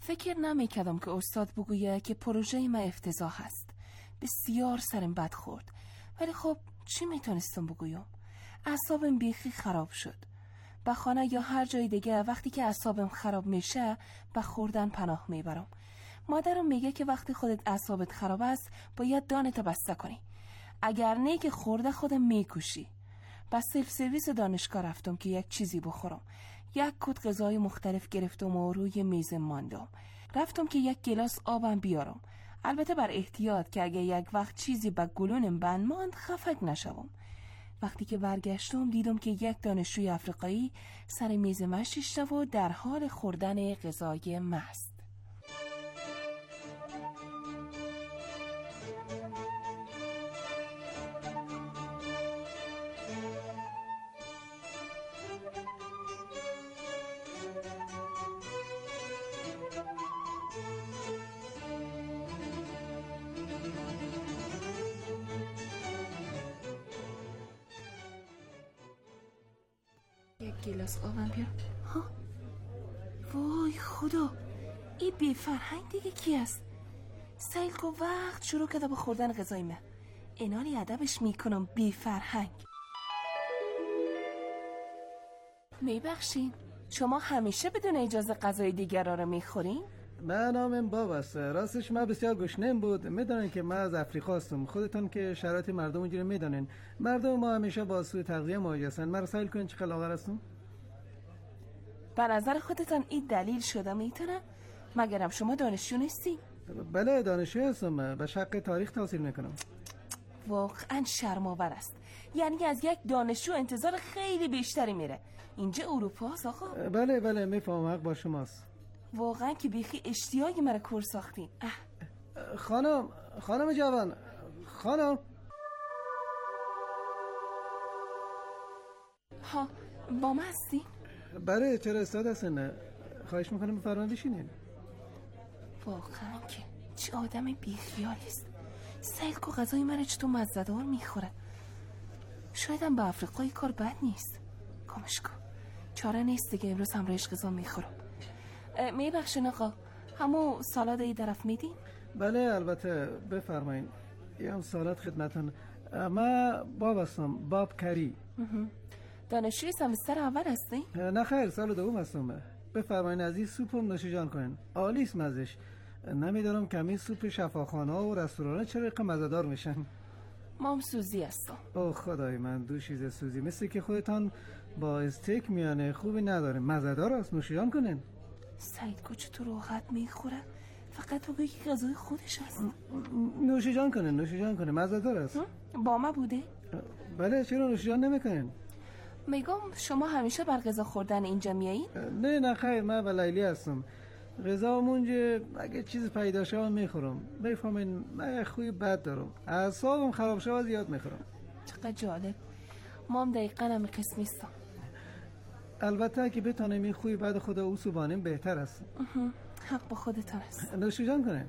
فکر نمی‌کردم که استاد بگوید که پروژه من افتضاح است. بسیار سرم بد خورد، ولی خب چی میتونستم بگویم؟ اعصابم بیخی خراب شد. به خانه یا هر جای دیگه وقتی که اعصابم خراب میشه به خوردن پناه میبرم. مادرم میگه که وقتی خودت اعصابت خراب است باید دانتو بسته کنی، اگر نه که خورده خودم میکشی. به سلف سرویس دانشگاه رفتم که یک چیزی بخورم. یک کت غذای مختلف گرفتم و روی میز ماندم. رفتم که یک گلاس آبم بیارم، البته بر احتیاط که اگه یک وقت چیزی به گلونم بند ماند خفک نشوم. وقتی که برگشتم دیدم که یک دانشجوی افریقایی سر میز من شیشته و در حال خوردن غذای مست. یک گلاس آبم بیار. ها، وای خدا، این بی فرهنگ دیگه کی است؟ سیل کو وقت شروع کرده به خوردن غذای من. انالی ادبش میکنم بی فرهنگ. میبخشین شما همیشه بدون اجازه غذای دیگرها رو میخورین؟ من نامم باب است. راستش من بسیار گشنم بود. میدونین که من از افریقا هستم. خودتون که شرایط مردم اونجوری میدونین. مردم ما همیشه با سوء تغذیه مواجه هستن. من سائل کنین چه لاغر هستم؟ به نظر خودتان این دلیل شده میتونه؟ مگرم شما دانشجو نیستی؟ بله دانشجو هستم. به شق تاریخ تحصیل میکنم. واقعا شرم‌آور است. یعنی از یک دانشجو انتظار خیلی بیشتری میره. اینجا اروپا است آقا. بله میفهمم، حق با شماست. واقعا که بیخی اشتیاقی مرا کور ساختین. خانم جوان، خانم. ها، با من هستی؟ بله چرا استاد هستن؟ خواهش میکنم بفرمایید بشینین. واقعا که چه آدم بیخیالی است. سیل کو غذای من چطور مزه‌دار میخوره. شایدم به افریقایی کار بد نیست. کامش کن، چاره نیست دیگه. امروز هم ریش غذا میخورم. میبخشین آقا، همون سالاد ای طرف میدین؟ بله البته بفرمایین. یه هم سالاد خدمتون. من باب هستم، باب کری. دانشجوی سمستر اول هستی؟ نه خیر، سال دوم هستم. بفرمایین از این سوپم نوشیجان کنین. عالی است مزش. نمیدونم کمی سوپ شفاخانه و رستوران چرا اینقدر مزه‌دار میشن. مام سوزی هستم. اوه خدای من، دو چیز سوزی مثل که خودتان با استیک میانه خوبی نداره. مزه‌دار است، نوشیجان کنین. سعید کو چطور راحت میخوره؟ فقط بگی که غذای خودش هست. نوشیجان کنین مزه‌دار است. با ما بوده؟ بله چرا نوشیجان نمیکنین؟ میگم شما همیشه بر غذا خوردن اینجا میایی؟ نه خیر، من و لیلی هستم. غذا مونجه اگه چیز پیدا شه میخورم. بفهمین من خوی بد دارم، اعصابم خراب شه زیاد میخورم. چقدر جالب. ما هم دقیقاً همین قسمی هستم. البته که بتونیم این خوی بد خدا او سوبانیم بهتر است. حق با خودتان است. نوشیجان کنه.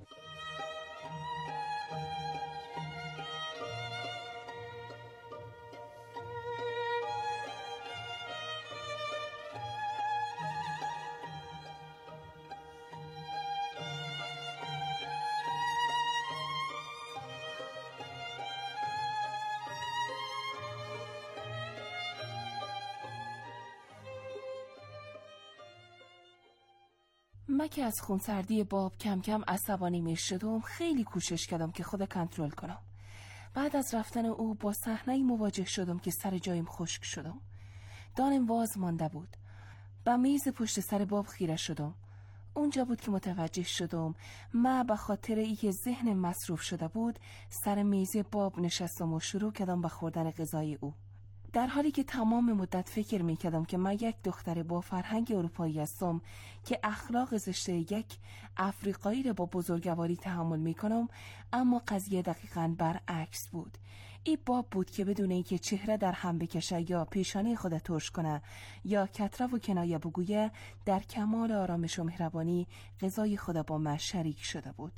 من که از خونسردی باب کم کم عصبانی می شدم خیلی کوشش کردم که خود کنترل کنم. بعد از رفتن او با صحنه‌ای مواجه شدم که سر جایم خشک شدم. دانم واز مانده بود. به میز پشت سر باب خیره شدم. اونجا بود که متوجه شدم من به خاطر اینکه ذهنم مصروف شده بود سر میز باب نشستم و شروع کردم به خوردن غذای او، در حالی که تمام مدت فکر میکردم که من یک دختر با فرهنگ اروپایی هستم که اخلاق زشت یک افریقایی را با بزرگواری تحمل میکنم. اما قضیه دقیقاً برعکس بود. این باب بود که بدون اینکه چهره در هم بکشه یا پیشانی خود ترش کنه یا کتره و کنایه بگویه در کمال آرامش و مهربانی غذای خود با من شریک شده بود.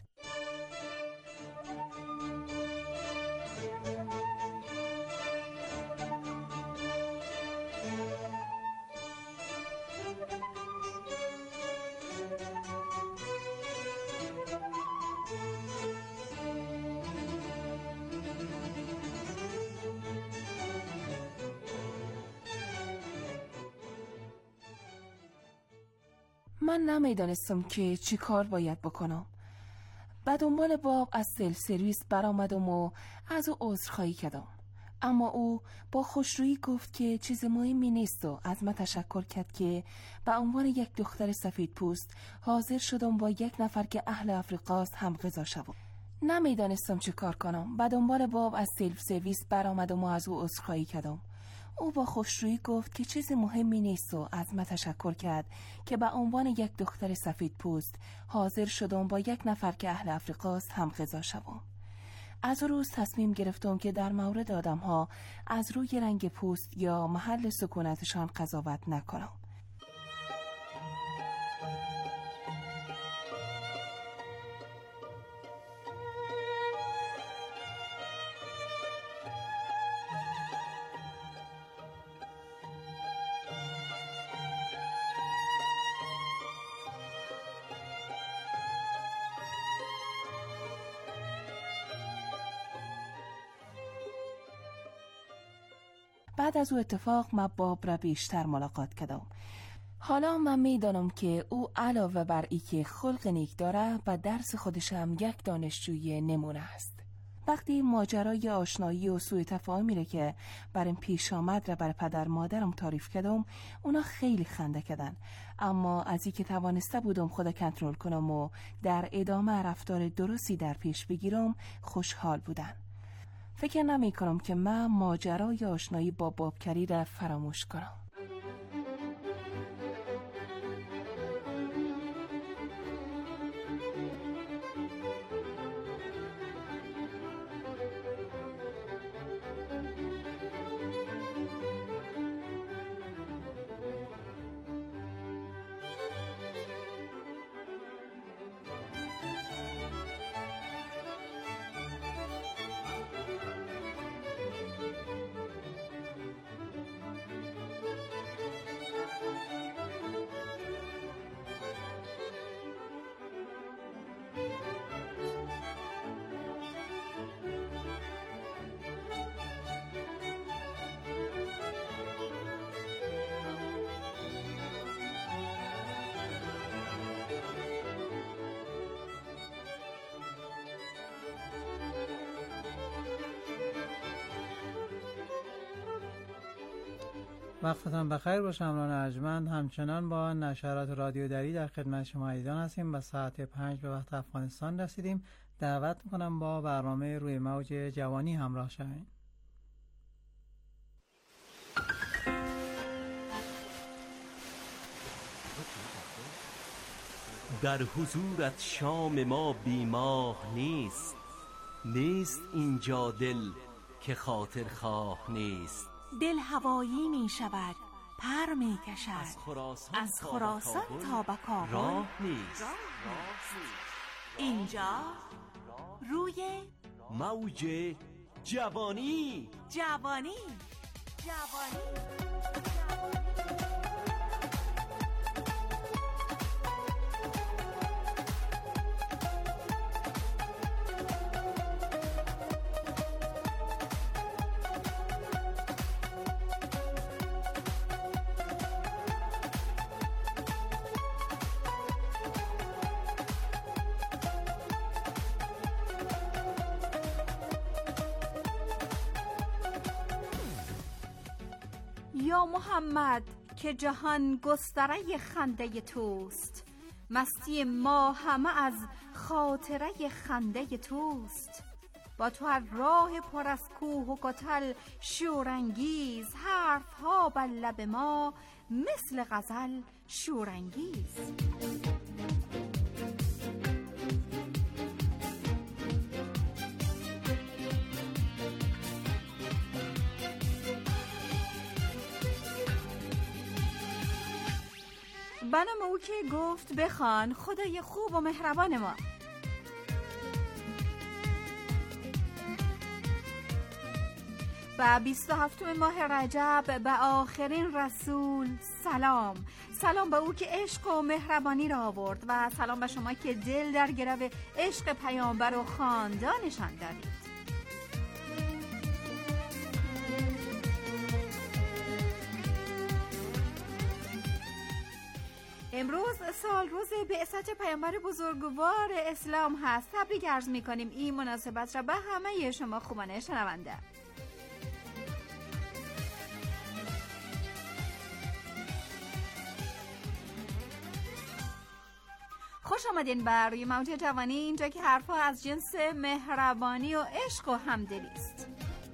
من نمیدانستم که چی کار باید بکنم. به دنبال باب از سلف سرویس برآمدم و از او عذرخواهی کردم، اما او با خوشرویی گفت که چیز مهمی نیست و از من تشکر کرد که به عنوان یک دختر سفید پوست حاضر شدم با یک نفر که اهل آفریقاست هم غذا شوم. نمیدانستم چه کار کنم. به دنبال باب از سلف سرویس برآمدم و از او عذرخواهی کردم. او با خوشرویی گفت که چیز مهمی نیست و از من تشکر کرد که به عنوان یک دختر سفید پوست حاضر شدم با یک نفر که اهل آفریقاست هم غذا شوم. از روز تصمیم گرفتم که در مورد آدم‌ها از روی رنگ پوست یا محل سکونتشان قضاوت نکنم. بعد از او اتفاق من باب را بیشتر ملاقات کردم. حالا من میدانم که او علاوه بر ای که خلق نیک داره و درس خودش هم یک دانشجوی نمونه است. وقتی ماجرای آشنایی و سوء تفاهمی را که برام پیش آمد را بر پدر مادرم تعریف کردم، اونا خیلی خنده کردن، اما از اینکه توانسته بودم خود کنترل کنم و در ادامه رفتار درستی در پیش بگیرم خوشحال بودن. فکر نمی کنم که من ماجرای آشنایی با بابکری را فراموش کنم. وقتتان بخیر باشه. امران ارجمند همچنان با نشرات رادیو دری در خدمت شما عزیزان هستیم. به ساعت 5 به وقت افغانستان رسیدیم. دعوت میکنم با برنامه روی موج جوانی همراه شوید. در حضورت شام ما بیماه نیست، نیست اینجا دل که خاطر خواه نیست. دل هوایی می شود، پر می کشد از خراسان تا به کابل، راه نیست. اینجا روی موج جوانی. جوانی. یا محمد که جهان گستره خنده توست، مستی ما همه از خاطره خنده توست. با تو هر راه پر از کوه و کتل شورانگیز، حرف ها بر لب ما مثل غزل شورانگیز. بنام او که گفت بخوان خدای خوب و مهربان ما. و 27 ماه رجب به آخرین رسول سلام. سلام به او که عشق و مهربانی را آورد و سلام به شما که دل در گرو عشق پیامبر و خاندانشان دارید. امروز سال روز بعثت پیامبر بزرگوار اسلام هست. تبریک عرض می‌کنیم این مناسبت را به همه شما خوبان شنونده. خوش آمدین به روی موج جوانی، اینجا که حرفا از جنس مهربانی و عشق و همدلی است.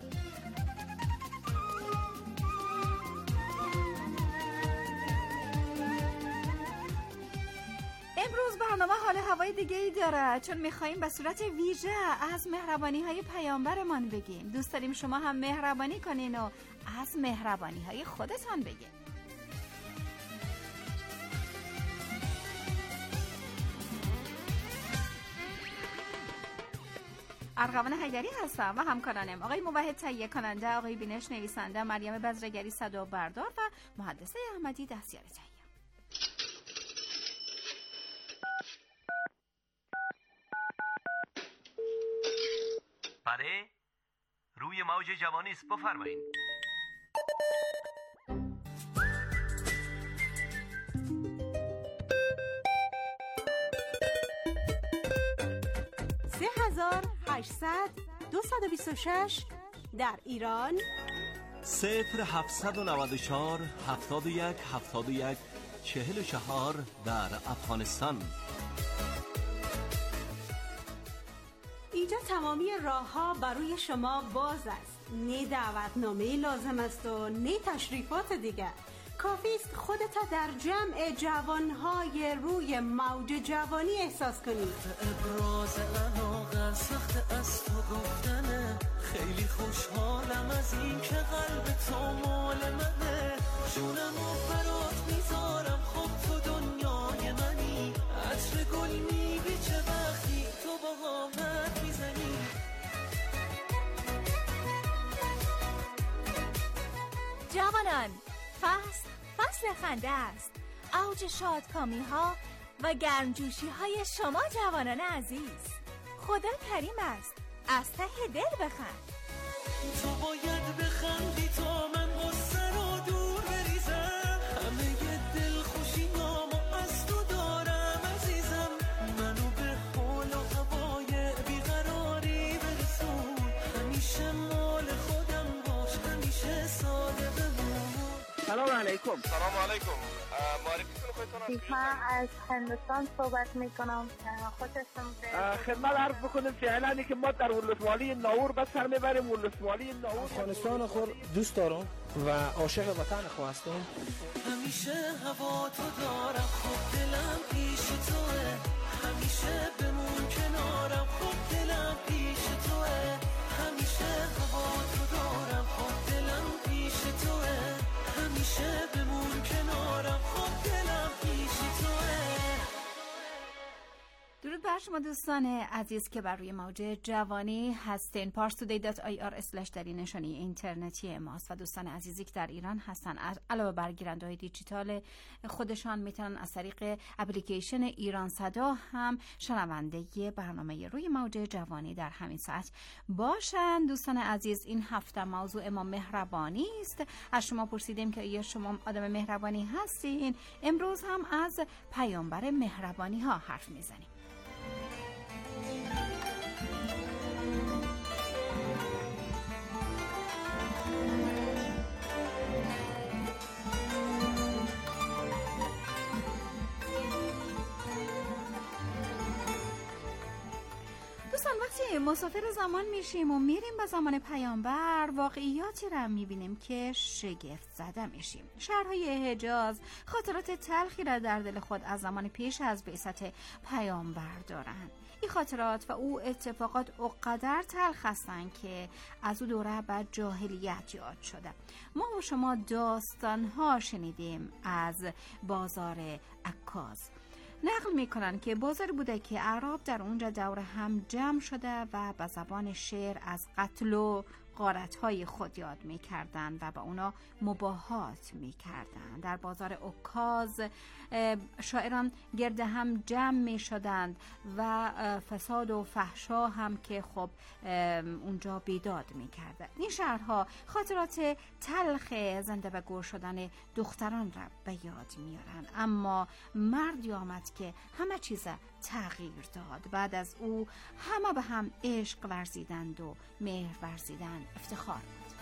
امروز برنامه حال هوای دیگه‌ای داره، چون می‌خوایم به صورت ویژه از مهربانی‌های پیامبرمان بگیم. دوست داریم شما هم مهربانی کنین و از مهربانی‌های خودتان بگین. ارغوان حیدری هستم و همکارانم آقای موحد تهیه کننده، آقای بینش نویسنده، مریم بذرگری صدا بردار و مهندس احمدی دستیار تهیه. بله، روی موج جوانی است، بفرمایید. در ایران 0794 71 71 44 در افغانستان. اینجا تمامی راه‌ها برای شما باز است. نه دعوتنامه لازم است و نه تشریفات دیگر. کافی است خودت در جمع جوانهای روی موج جوانی احساس کنید. ابراز علاقه سخت از تو گفتنه، خیلی خوشحالم از این که قلب تو مال منه، جونمو برات میذارم، خب تو دنیای منی، عطر گل میبیچه وقتی تو با قامت میزنی. جوانان، فصل خنده است، اوج شادکامی ها و گرمجوشی های شما جوانان عزیز. خدا کریم است، از ته دل بخند. تو باید بخندی تا من غصه رو دور بریزم، همه ی دل خوشی نامو از تو دارم عزیزم، منو به حال و هوای بیقراری برسون، همیشه مال خودم باش، همیشه ساده بمون. سلام علیکم. سلام علیکم. معرفیتون خودتون من از هندوستان صحبت میکنم. خدمت عرض بکنم فعلا که ما در ولسوالی ناور به سر میبریم. ولسوالی ناور افغانستان خود دوست دارم و عاشق وطن خود هستم. همیشه هوا تو دارم، خب دلم پیش توه، همیشه بمون کنارم، خب دلم پیش توه، همیشه هوا تو دارم، خب دلم پیش توه، همیشه بمون کنارم، خب دلم پیش توه. درود بر شما دوستان عزیز که بر روی موج جوانی هستین. parstoday.ir/ در این نشانی اینترنتی ماست و دوستان عزیزی که در ایران هستن علاوه بر گیرنده‌های دیجیتال خودشان میتونن از طریق اپلیکیشن ایران صدا هم شنونده برنامه روی موج جوانی در همین ساعت باشن. دوستان عزیز، این هفته موضوع ما مهربانی است. از شما پرسیدیم که آیا شما آدم مهربانی هستین؟ امروز هم از پیامبر مهربانی ها حرف میزنیم. دوستان، وقتی مسافر زمان میشیم و میریم به زمان پیامبر، واقعیاتی را میبینیم که شگفت زده میشیم. شهرهای حجاز خاطرات تلخی را در دل خود از زمان پیش از بعثت پیامبر دارند. این خاطرات و او اتفاقات اونقدر تلخ هستند که از او دوره بعد جاهلیت یاد شده. ما و شما داستانها شنیدیم از بازار عکاز. نقل میکنن که بازار بوده که اعراب در اونجا دور هم جمع شده و به زبان شعر از قتل و غارت‌های خود یاد می‌کردند و با اونا مباهات می‌کردند. در بازار عکاظ شاعران گرد هم جمع می‌شدند و فساد و فحشا هم که خب اونجا بیداد می‌کرد. این شهرها خاطرات تلخ زنده به گور شدن دختران را به یاد میارن، اما مردی آمد که همه چیز تغییر داد. بعد از او همه به هم عشق ورزیدند و مهر ورزیدن افتخار بود.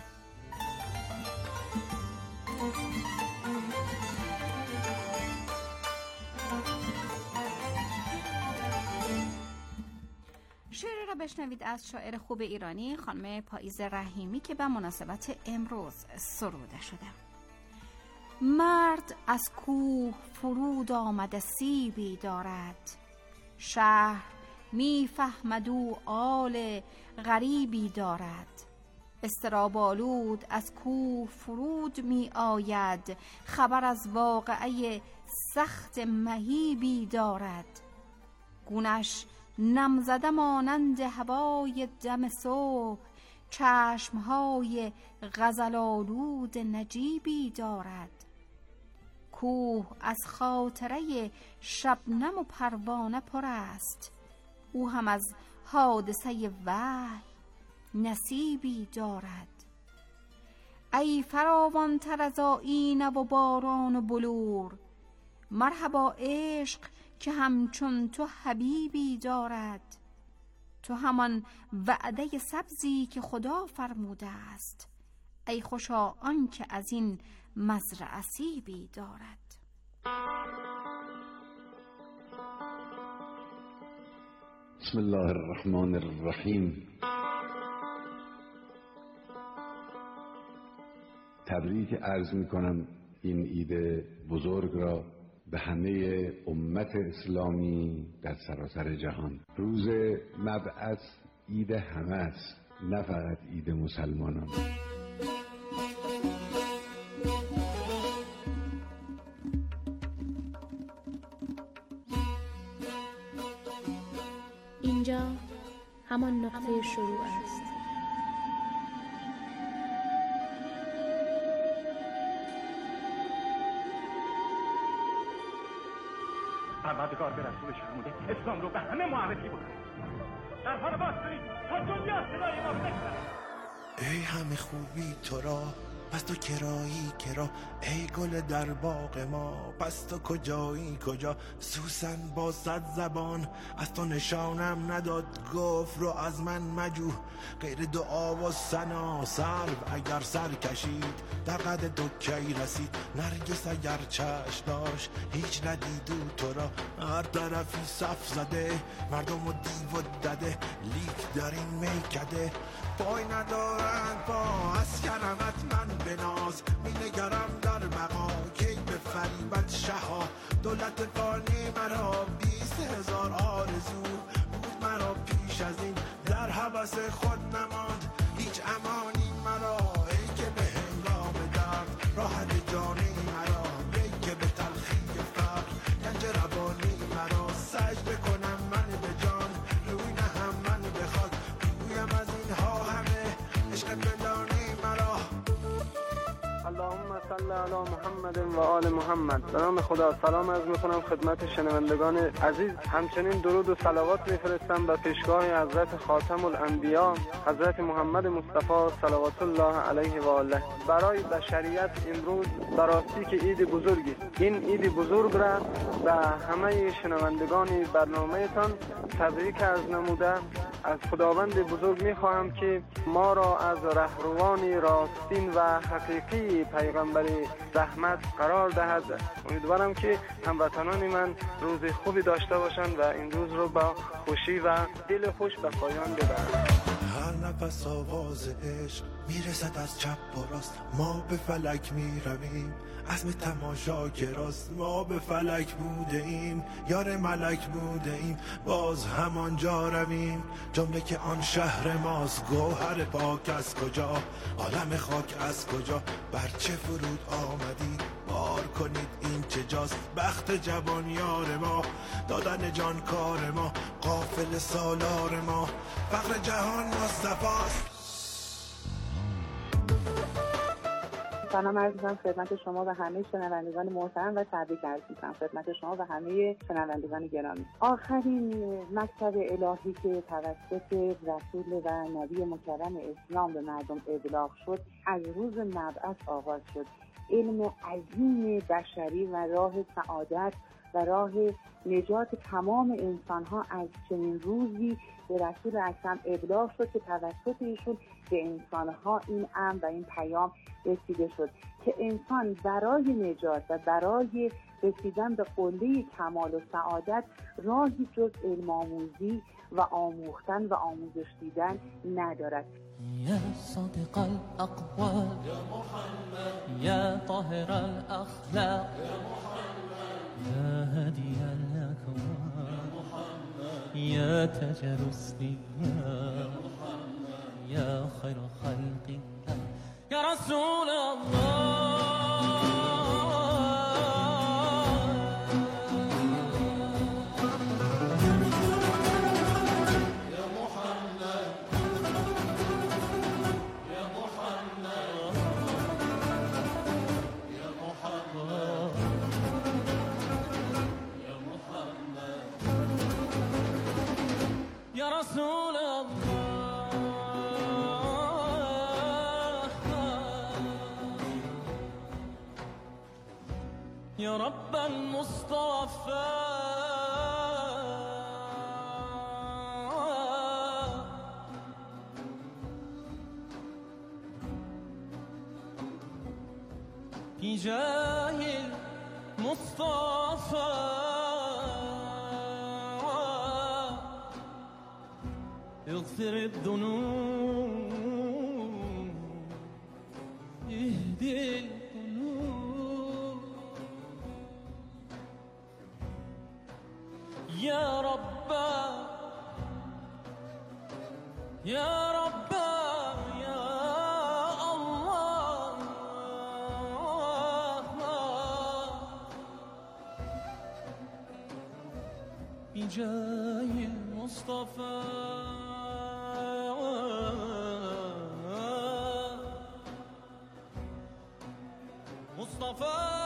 شعر را بشنوید از شاعر خوب ایرانی خانم پائیز رحیمی که به مناسبت امروز سروده شده. مرد از کوه فرود آمده سیبی دارد، شهر میفهمد او آل غریبی دارد. اضطراب آلود از کوه فرود می آید، خبر از واقعه سخت مهیبی دارد. گونش نمزده مانند هوای دم صبح، چشمهای غزل آلود نجیبی دارد. کوه از خاطره شبنم و پروانه پر است، او هم از حادثه وحی نصیبی دارد. ای فراوان تر از آینه و باران و بلور، مرحبا عشق که همچون تو حبیبی دارد. تو همان وعده سبزی که خدا فرموده است، ای خوشا آن که از این مزرعه سیبی دارد. بسم الله الرحمن الرحیم. تبریک عرض می کنم این عید بزرگ را به همه امت اسلامی در سراسر جهان. روز مبعث عید همه است، نه فقط عید مسلمانان. اینجا همان نقطه شروع است. پروردگار به رسولش فرموده اسلام رو به همه معرفی بکنید. در حال باز کنید تا دنیا صدای ما بشنوه. ای همه خوبی تو را، پس تو کرایی کرا. ای گل در باغ ما، پس تو کجایی کجا. سوسن با 100 زبان از تو نشانم نداد، گفت رو از من مجو غیر دعا و ثنا. سرو اگر سر کشید در قد تو کی رسید. نرگس اگر چشم داشت هیچ ندیدو تو را. هر طرفی صف زده مردم و دیو و دده، لیک در این میکده پای ندارند پا. از کرمت من بناز می نگرم در مقا، کی به فریبت شها. دولت فانی مرا 20,000 آرزو بود مرا پیش از این، در هوس خود نماند هیچ امانی مرا. ای که به هنگام درد راحت جانی مرا، ای که به تلخی فقر گنج روانی مرا. سجده کنم من به جان روی نهم من بخواد، رویم از اینها همه عشق بلانی مرا. اللهم صل علی محمد و آل محمد. به نام خدا سلام عرض میکنم خدمت شنوندگان عزیز. همچنین درود و صلوات میفرستم به پیشگاه حضرت خاتم الانبیا حضرت محمد مصطفی صلوات الله علیه و آله. برای بشریت امروز براستی که عید بزرگی، این عید بزرگ را به همه شنوندگان برنامه‌تان تبریک عرض نموده از خداوند بزرگ میخواهم که ما را از رهروان راستین و حقیقی پیغمبر رحمت قرار دهد. امیدوارم که هموطنان من روز خوبی داشته باشند و این روز رو با خوشی و دل خوش به پایان ببرند. هر نفس آواز عشق میرسد از چپ و راست، ما به فلک میرویم عزم تماشا که راست. ما به فلک بوده ایم یار ملک بوده ایم، باز همانجا رویم جمله که آن شهر ماست. گوهر پاک از کجا، عالم خاک از کجا، بر چه فرود آمدید بار کنید این چه جاست. بخت جوان یار ما، دادن جان کار ما، ما، قافل سالار ما، فقر جهان مصطفاست. سلام عرض می‌کنم خدمت شما و همه شنوندگان محترم و تبریک عرض می‌کنم خدمت شما و همه شنوندگان گرامی. آخرین مکتب الهی که توسط رسول و نبی مکرم اسلام به مردم ابلاغ شد از روز مبعث آغاز شد. علم عظیم بشری و راه سعادت و راه نجات تمام انسان‌ها از چنین روزی به رسول اکرم ابلاغ شد که توسط ایشون به انسان‌ها این امر و این پیام رسیده شد که انسان برای نجات و برای رسیدن به قله کمال و سعادت راهی جز علم آموزی و آموختن و آموزش دیدن ندارد. یا صادق الاقوال یا محمد یا طاهر الاخلاق یا محمد یا هدی الاکوان یا محمد یا تاج الرسل یا محمد یا خیر خلق الله یا رسول الله. يا رب المصطفى في جاه المصطفى اغفر الذنوب اهدي يا رب يا رب يا الله بجاه المصطفى مصطفى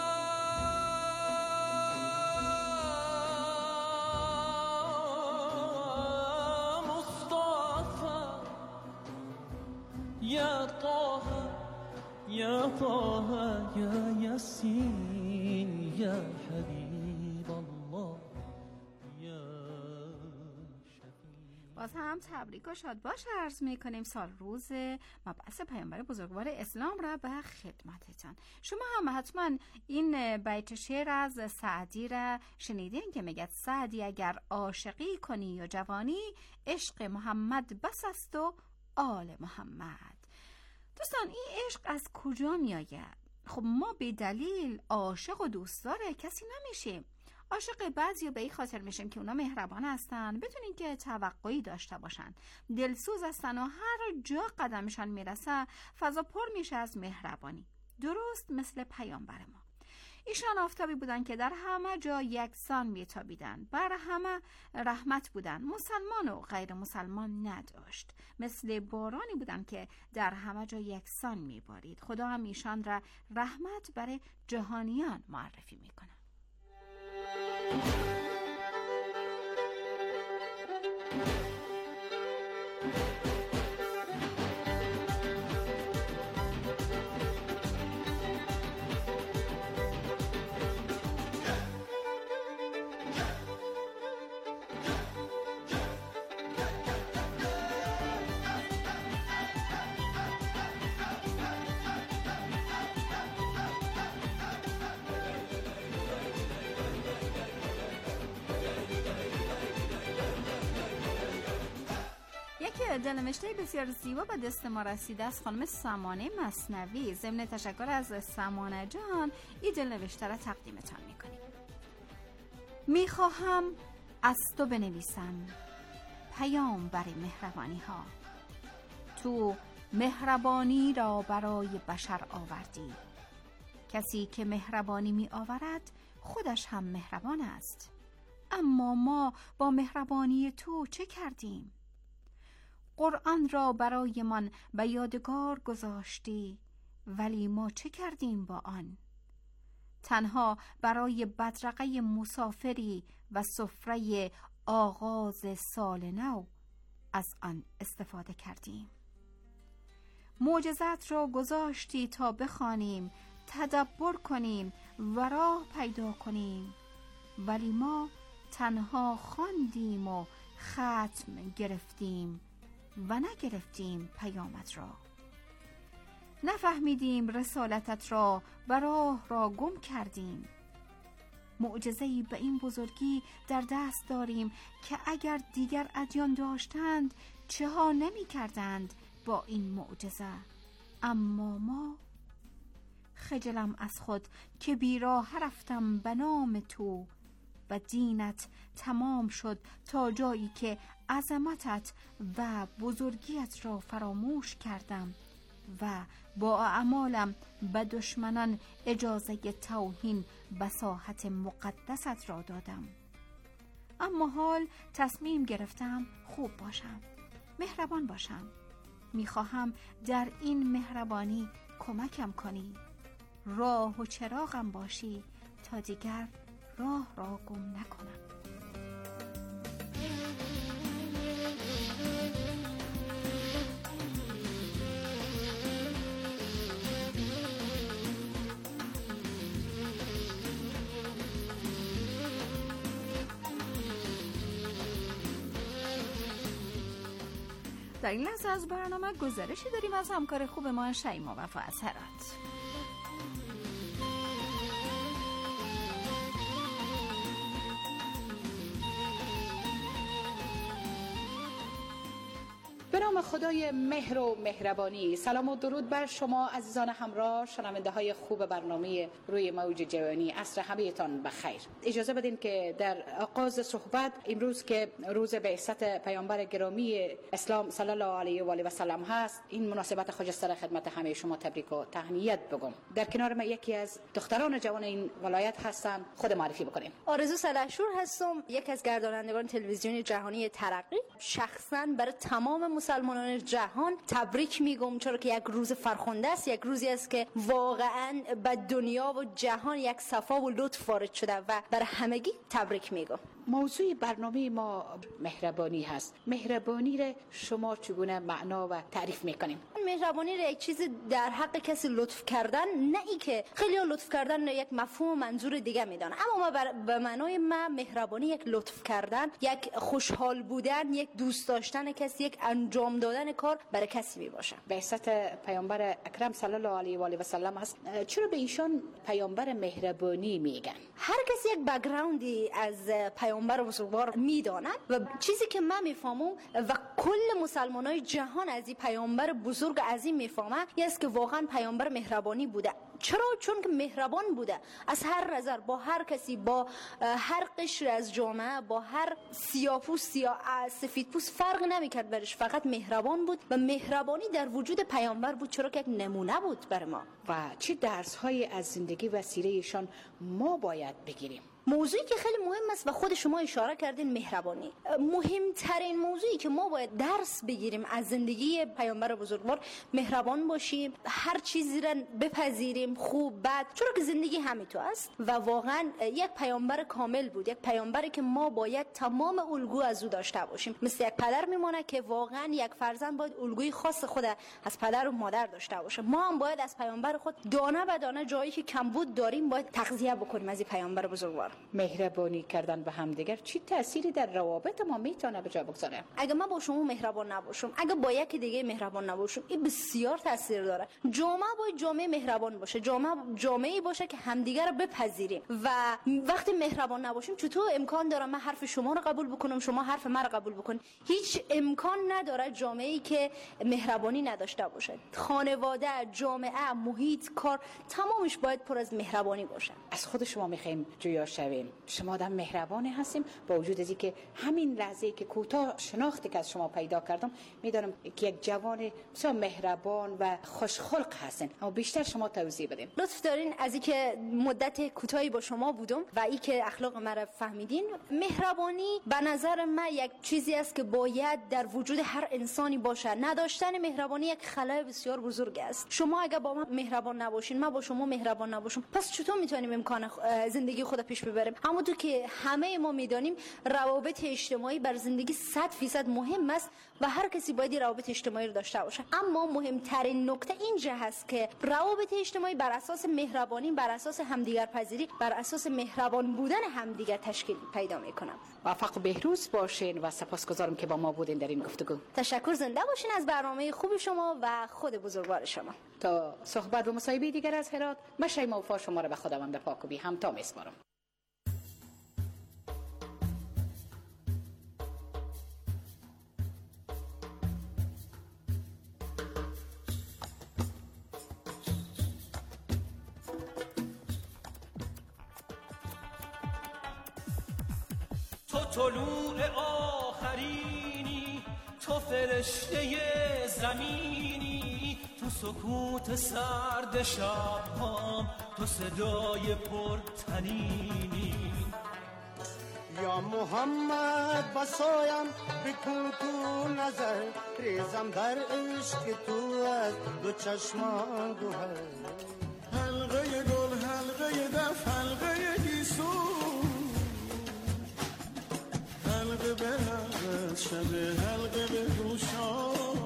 يا طه يا طه يا ياسين يا حبيب الله يا شفيع. باز هم تبریک و شادباش عرض میکنیم سال روز مبعث پیامبر بزرگوار اسلام را به خدمتتان. شما هم حتما این بیت شعر از سعدی را شنیدین که میگه سعدی اگر عاشقی کنی یا جوانی عشق محمد بس است و آل محمد. دوستان این عشق از کجا می آید؟ خب ما به دلیل عاشق و دوستدار کسی نمیشیم. عاشق بعضی به این خاطر میشیم که اونا مهربان هستن بدون اینکه توقعی داشته باشن، دلسوز هستن و هر جا قدمشان میرسه فضا پر میشه از مهربانی، درست مثل پیامبر ما. ایشان آفتابی بودن که در همه جا یکسان میتابیدن، بر همه رحمت بودن، مسلمان و غیر مسلمان نداشت. مثل بارانی بودن که در همه جا یکسان میبارید. خدا هم ایشان را رحمت برای جهانیان معرفی میکنه. دلنوشته بسیار زیبا به دست ما رسیده از خانم سمانه مثنوی. ضمن تشکر از سمانه جان این دلنوشته را تقدیمتان میکنیم. میخواهم از تو بنویسم پیام برای مهربانی ها. تو مهربانی را برای بشر آوردی. کسی که مهربانی می آورد خودش هم مهربان است. اما ما با مهربانی تو چه کردیم؟ قرآن را برای من به یادگار گذاشتی ولی ما چه کردیم با آن؟ تنها برای بدرقه مسافری و سفره آغاز سال نو از آن استفاده کردیم. معجزات را گذاشتی تا بخوانیم، تدبر کنیم و راه پیدا کنیم، ولی ما تنها خواندیم و ختم گرفتیم و نگرفتیم پیامت را. نفهمیدیم رسالتت را و راه را گم کردیم. معجزه‌ای به این بزرگی در دست داریم که اگر دیگر ادیان داشتند چه ها نمی کردند با این معجزه، اما ما خجلم از خود که بیراه رفتم به نام تو و دینت تمام شد تا جایی که عظمتت و بزرگیت را فراموش کردم و با اعمالم به دشمنان اجازه توهین به ساحت مقدست را دادم. اما حال تصمیم گرفتم خوب باشم، مهربان باشم. میخواهم در این مهربانی کمکم کنی، راه و چراغم باشی تا دیگر راه را گم نکنم. در این لحظه از برنامه گزارشی داریم از همکار خوب ما شیما وفا از هرات. به نام خدای مهر و مهربانی، سلام و درود بر شما عزیزان همراه شنونده های خوب برنامه روی موج جوانی. عصر همه‌تان بخیر. اجازه بدین که در آغاز صحبت امروز که روز بعثت پیامبر گرامی اسلام صلی الله علیه و آله و سلم هست، این مناسبت خجسته را خدمت همه شما تبریک و تهنیت بگم. در کنار ما یکی از دختران جوان این ولایت هستن، خود معرفی بکنیم. آرزو سلحشور هستم، یک از گردانندگان تلویزیونی جهانی ترقی. شخصا برای تمام مسلمانان جهان تبریک میگم، چرا که یک روز فرخنده است، یک روزی است که واقعا به دنیا و جهان یک صفا و لطف وارد شده و برای همگی تبریک میگم. موضوع برنامه ما مهربانی هست. مهربانی را شما چگونه معنا و تعریف میکنیم؟ مهربانی را یک چیز در حق کسی لطف کردن، نه ای که خیلی لطف کردن یک مفهوم منظور دیگه میدانه، اما به معنای من مهربانی یک لطف کردن، یک خوشحال بودن، یک دوست داشتن کسی، یک انجام دادن کار برای کسی می باشه. بعثت پیامبر اکرم صلی الله علیه و آله و سلم هست. چرا به ایشان پیامبر مهربانی میگن؟ هر کسی یک بک‌گراندی از پیامبر بزرگوار میدانن و چیزی که من میفهمم و کل مسلمانای جهان از این پیامبر بزرگ عظیم میفهمن است که واقعا پیامبر مهربانی بوده. چرا؟ چون که مهربان بوده، از هر نظر، با هر کسی، با هر قشر از جامعه، با هر سیاه‌پوست یا سفیدپوست فرق نمیکرد برش، فقط مهربان بود و مهربانی در وجود پیامبر بود، چرا که یک نمونه بود بر ما. و چه درس‌هایی از زندگی و سیره ایشان ما باید بگیریم؟ موضوعی که خیلی مهم است و خود شما اشاره کردین، مهربانی. مهمترین موضوعی که ما باید درس بگیریم از زندگی پیامبر بزرگوار، مهربان باشیم، هر چیزی را بپذیریم، خوب بد، چرا که زندگی همینطور است و واقعا یک پیامبر کامل بود، یک پیامبری که ما باید تمام الگو از او داشته باشیم. مثل یک پدر میمونه که واقعا یک فرزند باید الگوی خاص خود از پدر و مادر داشته باشه. ما هم باید از پیامبر خود دانه به دانه جایی که کمبود داریم باید تغذیه بکنیم از این پیامبر بزرگوار. مهربانی کردن به همدیگر چی تأثیری در روابط ما میتونه به جا بگذاره؟ اگه من با شما مهربان نباشم، اگه با یکی دیگه مهربان نباشم، این بسیار تاثیر داره. جامعه باید جامعه مهربان باشه، جامعه‌ای باشه که همدیگر رو بپذیریم و وقتی مهربان نباشیم چطور امکان داره من حرف شما رو قبول بکنم، شما حرف من رو قبول بکنید؟ هیچ امکان نداره جامعه‌ای که مهربانی نداشته باشه. خانواده، جامعه، محیط کار، تمامش باید پر از مهربانی باشه. از خود شما میخوایم جویا شویم. شما آدم مهربانی هستیم، با وجود از اینکه همین لحظه که کوتاه شناختی که از شما پیدا کردم میدانم که یک جوان بسیار مهربان و خوشخلق هستین، اما بیشتر شما توضیح بدین. لطف دارین از اینکه مدت کوتاهی با شما بودم و اینکه اخلاق مرا فهمیدین. مهربانی به نظر من یک چیزی است که باید در وجود هر انسانی باشه. نداشتن مهربانی یک خلأ بسیار بزرگ است. شما اگر با من مهربان نباشین، من با شما مهربان نباشم، پس چطور میتونیم امکان زندگی خود پیش ببریم؟ همونطور که همه ما میدانیم روابط اجتماعی بر زندگی 100% مهم است و هر کسی باید روابط اجتماعی رو داشته باشه. اما مهمترین نکته اینجا هست که روابط اجتماعی بر اساس مهربانی، بر اساس همدیگر پذیری، بر اساس مهربان بودن همدیگر تشکیل پیدا میکنن. موفق و بهروز باشین و سپاسگزارم که با ما بودین در این گفتگو. تشکر، زنده باشین از برنامه خوب شما و خود بزرگوار شما. تا صحبت و مصاحبه دیگر از هرات، من شیما وفا شما را به خداوند پاک و بی همتا میسپارم. تو طلوع آخرینی، تو فرشته زمینی، تو سکوت سرد شب‌هام، تو صدای پرطنینی. یا محمد بسایم بکن تو نظر، ریزم در عشق تو از دو چشمان گوهر. حلقه گل، حلقه دف، حلقه گیسو، حلقه به حلقه شب، حلقه به گوشان،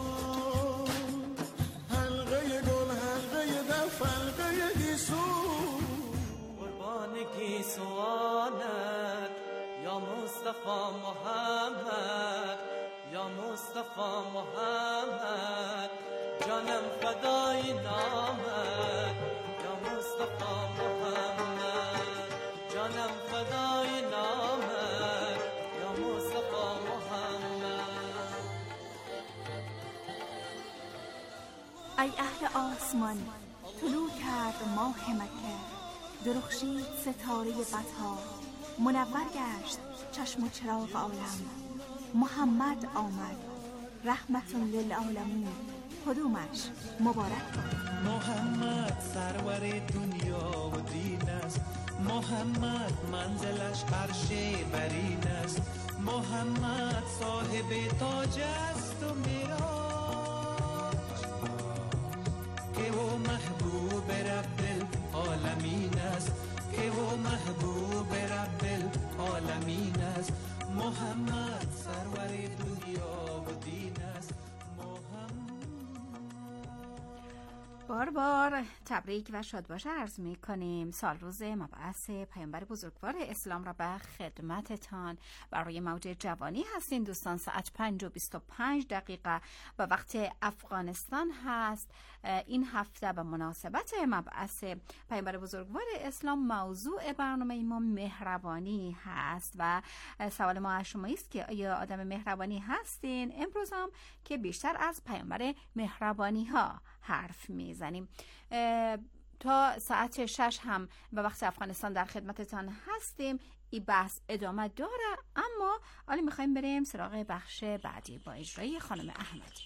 حلقه گل، حلقه دف، حلقه گیسو. قربان گیسوانت یا مصطفی محمد، یا مصطفی محمد، جانم فدای نامت، یا مصطفی محمد، جانم فدای نامت، یا مصطفی محمد. ای اهل آسمان، طلوع کرد ماه مکه، درخشید ستاره بطار، منور گشت چشم و چراغ عالم. محمد آمد، رحمت للعالمین، کدومش مبارک باد. محمد سرور دنیا و دین است، محمد منزلش عرش برین است، محمد صاحب تاج است و معراج، که او محبوب رب العالمین است، که او محبوب رب العالمین است. محمد سرور دنیا و دین است. بار تبریک و شادباش عرض می کنیم. سال روز مبعث پیامبر بزرگوار اسلام را به خدمتتان. برای موج جوانی هستین دوستان. ساعت 5:25 و وقت افغانستان هست. این هفته به مناسبت مبعث پیامبر بزرگوار اسلام موضوع برنامه ما مهربانی هست و سوال ما از شما است که آیا آدم مهربانی هستین؟ امروز هم که بیشتر از پیامبر مهربانی ها حرف میزنیم. تا ساعت 6 هم به وقت افغانستان در خدمتتان هستیم. این بحث ادامه داره، اما حالا میخوایم بریم سراغ بخش بعدی با اجرای خانم احمدی.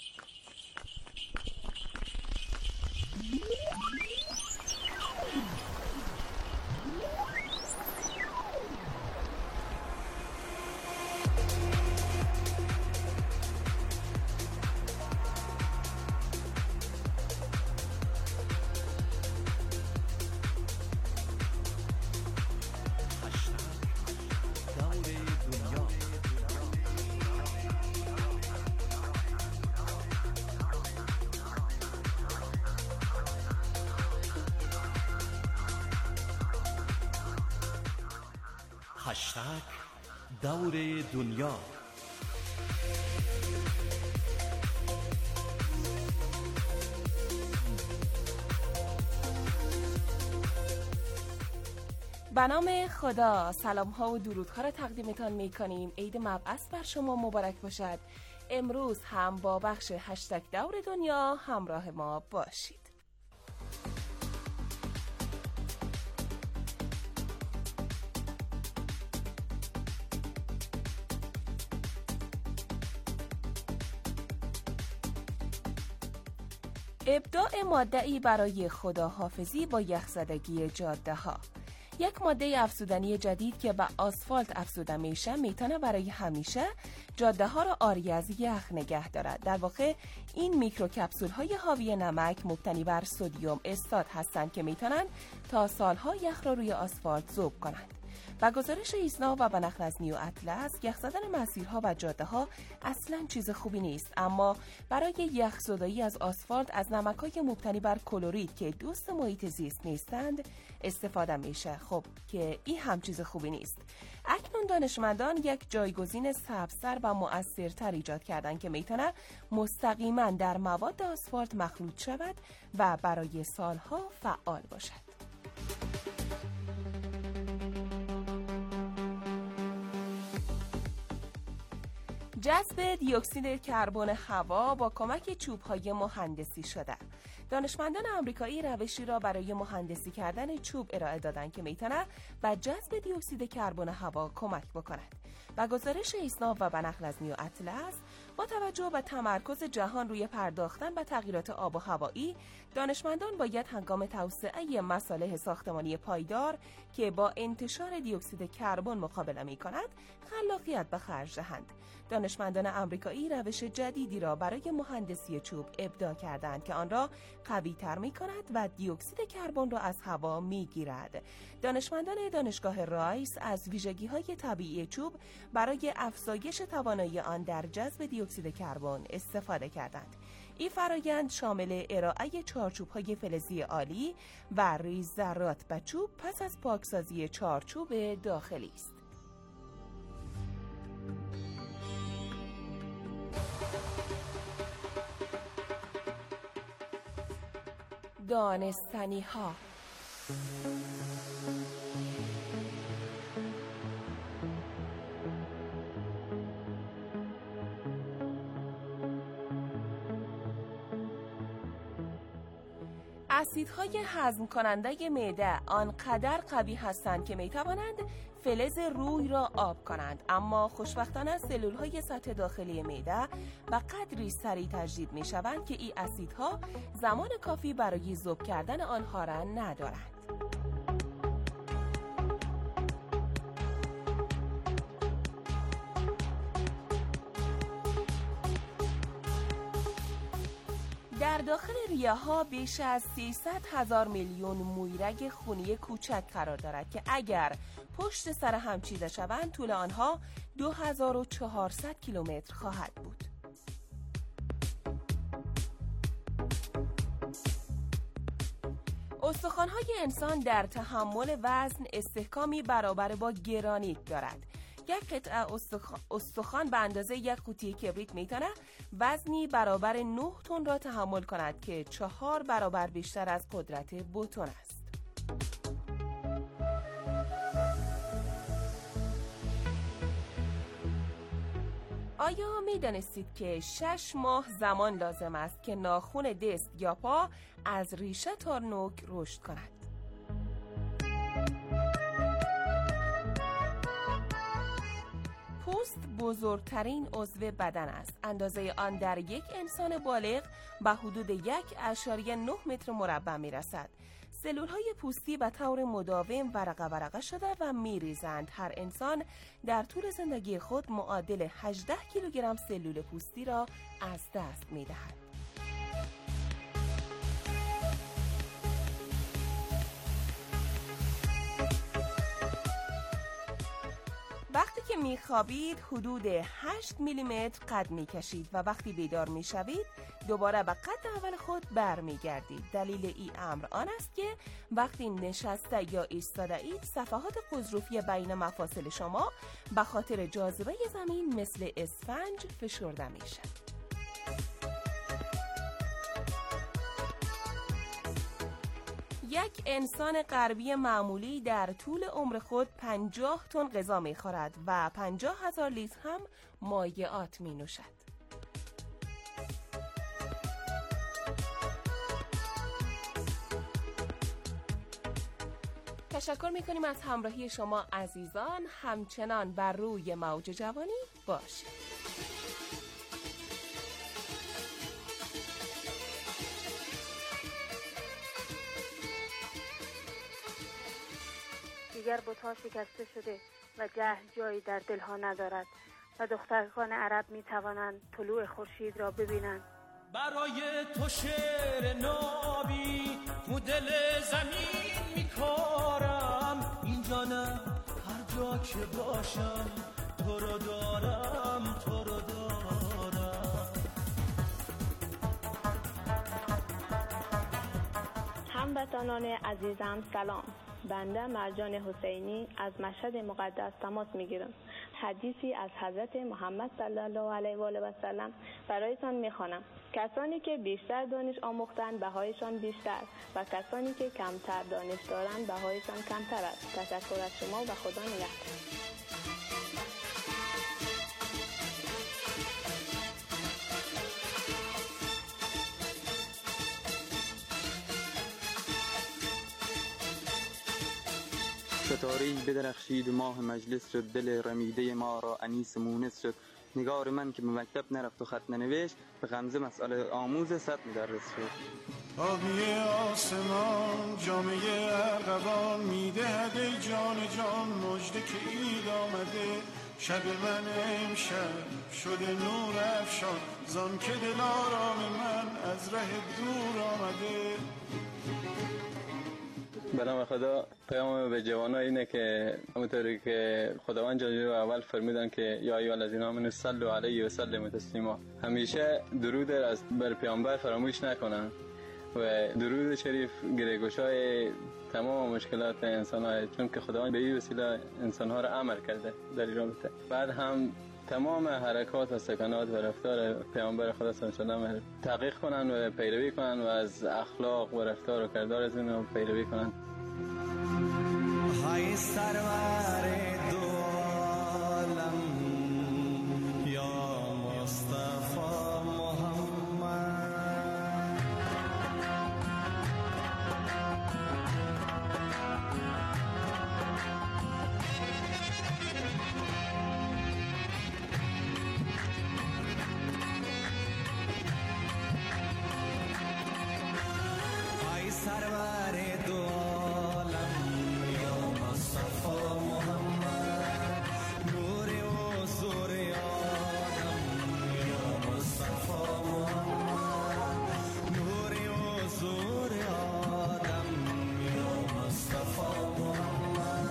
هشتگ دور دنیا. به نام خدا، سلام ها و درودها را تقدیمتان می کنیم. عید مبعث بر شما مبارک باشد. امروز هم با بخش هشتگ دور دنیا همراه ما باشید. ابداع ماده‌ای برای خداحافظی با یخزدگی جاده‌ها. یک ماده افزودنی جدید که به آسفالت افزوده میشه میتونه برای همیشه جاده ها را عاری از یخ نگه دارد. در واقع این میکروکپسول های حاوی نمک مبتنی بر سدیم استات هستند که میتونن تا سالها یخ را روی آسفالت ذوب کنند. با گزارش ایسنا و به نقل از نیو اطلس، یخ زدن مسیرها و جاده ها اصلا چیز خوبی نیست، اما برای یخزدایی از آسفالت از نمک‌های مبتنی بر کلورید که دوست محیط زیست نیستند استفاده میشه. خب که این هم چیز خوبی نیست. اکنون دانشمندان یک جایگزین سبزتر و مؤثرتر ایجاد کردن که میتونه مستقیما در مواد آسفالت مخلوط شود و برای سالها فعال باشد. جذب دی اکسید کربن هوا با کمک چوب‌های مهندسی شده. دانشمندان آمریکایی روشی را برای مهندسی کردن چوب ارائه دادند که میتونه به جذب دی اکسید کربن هوا کمک بکند. با گزارش ایسنا و به نقل از نیو اطلس، با توجه به تمرکز جهان روی پرداختن به تغییرات آب و هوایی، دانشمندان باید هنگام توسعه مصالح ساختمانی پایدار که با انتشار دی اکسید کربن مقابله می‌کند، خلاقیت به خرج دهند. دانشمندان آمریکایی روش جدیدی را برای مهندسی چوب ابداع کردند که آن را قوی‌تر می‌کند و دی اکسید کربن را از هوا می‌گیرد. دانشمندان دانشگاه رایس از ویژگی‌های طبیعی چوب برای افزایش توانایی آن در جذب دی اکسید کربن استفاده کردند. این فرایند شامل ارائه چارچوب‌های فلزی عالی و ریز ذرات به چوب پس از پاکسازی چارچوب داخلی است. دانستنی ها. اسیدهای هضم کننده معده آنقدر قوی هستند که میتوانند فلز روی را آب کنند، اما خوشبختانه سلولهای سطح داخلی معده به قدری سریع تجدید میشوند که این اسیدها زمان کافی برای ذوب کردن آنها را ندارند. در داخل ریه ها بیش از 300,000 میلیون مویرگ خونی کوچک قرار دارد که اگر پشت سر هم چیده شوند طول آنها 2400 کیلومتر خواهد بود. استخوان‌های انسان در تحمل وزن استحکامی برابر با گرانیت دارد. یک قطعه استخوان به اندازه یک قوطی کبریت میتونه وزنی برابر 9 تن را تحمل کند که 4 برابر بیشتر از قدرت بوتون است. آیا میدانستید که 6 ماه زمان لازم است که ناخن دست یا پا از ریشه تا نوک رشد کند؟ پوست بزرگترین عضو بدن است. اندازه آن در یک انسان بالغ به حدود 1.9 متر مربع می رسد. سلول‌های پوستی به طور مداوم ورقه شده و می‌ریزند. هر انسان در طول زندگی خود معادل 18 کیلوگرم سلول پوستی را از دست می‌دهد. وقتی که میخوابید حدود 8 میلیمتر قد میکشید و وقتی بیدار میشوید دوباره به قد اول خود برمیگردید. دلیل این امر آن است که وقتی نشسته یا ایستاده اید صفحات غضروفی بین مفاصل شما به خاطر جاذبه زمین مثل اسفنج فشرده میشه. یک انسان غربی معمولی در طول عمر خود 50 تن غذا می‌خورد و 50,000 لیتر هم مایعات می‌نوشد. تشکر می‌کنیم از همراهی شما عزیزان. همچنان بر روی موج جوانی باشید. دیگر بت‌ها شکسته شده و جهل جایی در دلها ندارد و دختران عرب می‌توانند طلوع خورشید را ببینند. برای تو شعر نابی تو دل زمین میکارم، اینجا نه هر جا که باشم تو رو دارم، تو رو دارم. هموطنان عزیزم سلام. بنده مرجان حسینی از مشهد مقدس تماس میگیرم. حدیثی از حضرت محمد صلی الله علیه و آله و سلم برایتان میخوانم. کسانی که بیشتر دانش آموختند بهایشان بیشتر و کسانی که کمتر دانش دارند بهایشان کمتر است. تشکر از شما و خدا نگهدار. ستاره‌ای بدرخشید و ماه مجلس شد، دل رمیده ما را انیس مونس شد. نگار من که به مکتب نرفت و خط ننوشت، به غمزه مسئله آموز صد مدرس شد. آبی آسمان جامعه ارغوان میدهد ای جان جان، مژده که عید آمده. شب من امشب شده نور افشان، زان که دل آرام من از ره دور آمده. به نام خدا، پیام به جوانان اینه که همونطوری که خداوند جل جلاله اول فرمودن که یا ایها الذین آمنوا صلوا علیه و سلموا تسلیما، همیشه درود از بر پیامبر فراموش نکنن و درود شریف گره‌گشای تمام مشکلات انسان‌ها، چون که خداوند به این وسیله انسان‌ها را امر کرده در این رابطه. بعد هم تمام حرکات و سکنات و رفتار پیامبر خدا صلی الله علیه و سلم تحقیق کنن و پیروی کنن و از اخلاق و رفتار و کردار از اون پیروی کنن. های سرور دو عالم یا مصطفی محمد، های سرور دو عالم یا مصطفی محمد، نور و زور آدم یا مصطفی محمد، نور و زور آدم یا مصطفی محمد.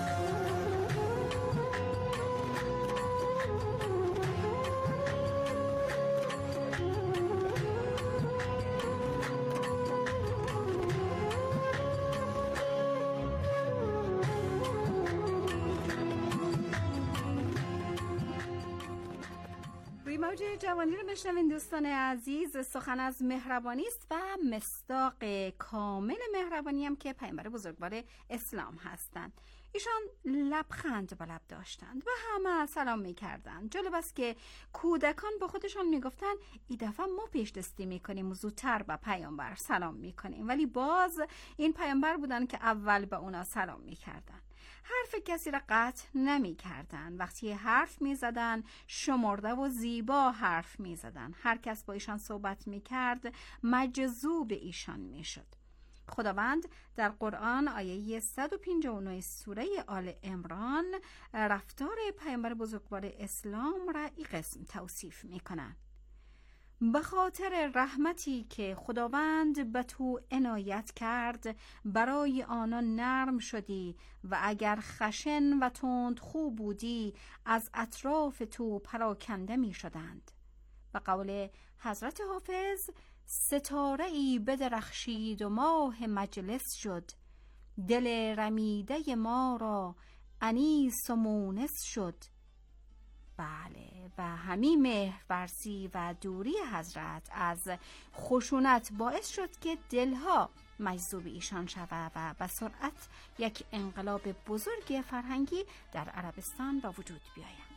روی موج جوانی رو بشنوین دوستان عزیز. سخن از مهربانی است و مصداق کامل مهربانی هم که پیامبر بزرگوار اسلام هستند. ایشان لبخند به لب داشتند و همه سلام میکردند. جالب است که کودکان با خودشان میگفتند این دفعه ما پیش دستی میکنیم و زودتر به پیامبر سلام میکنیم، ولی باز این پیامبر بودن که اول به اونا سلام میکردن. حرف کسی را قطع نمی کردن. وقتی حرف می زدن شمرده و زیبا حرف می زدن. هر کس با ایشان صحبت می کرد مجذوب ایشان می شد. خداوند در قرآن آیه 159 سوره آل عمران رفتار پیامبر بزرگوار اسلام را این قسم توصیف می کنند. به خاطر رحمتی که خداوند به تو عنایت کرد برای آنان نرم شدی و اگر خشن و تند خوب بودی از اطراف تو پراکنده می شدند. به قول حضرت حافظ ستاره‌ای بدرخشید و ماه مجلس شد، دل رمیده ما را انیس و مونس شد. بله، و همین مهرورزی و دوری حضرت از خشونت باعث شد که دلها مجذوب ایشان شود و به سرعت یک انقلاب بزرگ فرهنگی در عربستان به وجود بیاید.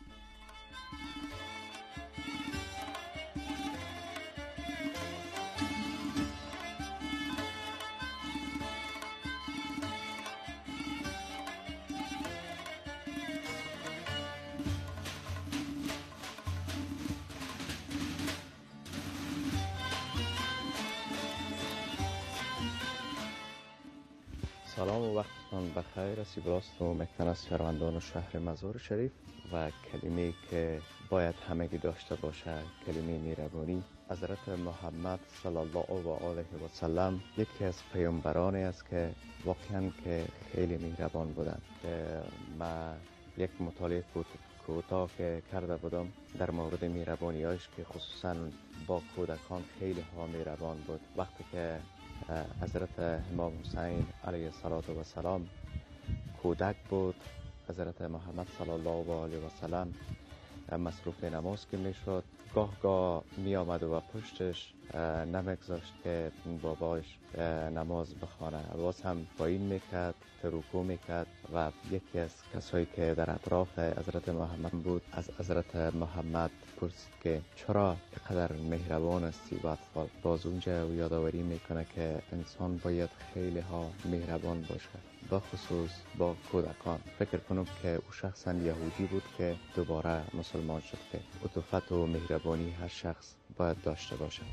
سلام و وقت وقتتان بخیر. سیبراست و مکتن از شهروندان شهر مزار شریف و کلمه که باید همگی داشته باشه کلمه مهربانی. حضرت محمد صلی الله و آله و سلم یکی از پیامبرانی است که واقعا که خیلی مهربان بودند. من یک مطالعه کوتاه که کرده بودم در مورد مهربانی‌هاش که خصوصا با کودکان خیلی ها مهربان بود. وقتی که حضرت امام حسین علیه السلام کودک بود، حضرت محمد صلی الله و آله و سلم مصروف نماز که میشد، گاه می آمد و پشتش نمیگذاشت که باباش نماز بخوانه، باز هم پایین میکرد، رکوع میکرد و یکی از کسایی که در اطراف حضرت محمد بود از حضرت محمد پرسید که چرا اینقدر مهربان هستی و اطفال. باز اونجا یادآوری میکنه که انسان باید خیلی ها مهربان باشه، بخصوص با کودکان. فکر کنم که او شخصا یهودی بود که دوباره مسلمان شد که عطوفت و مهربانی هر شخص باید داشته باشه.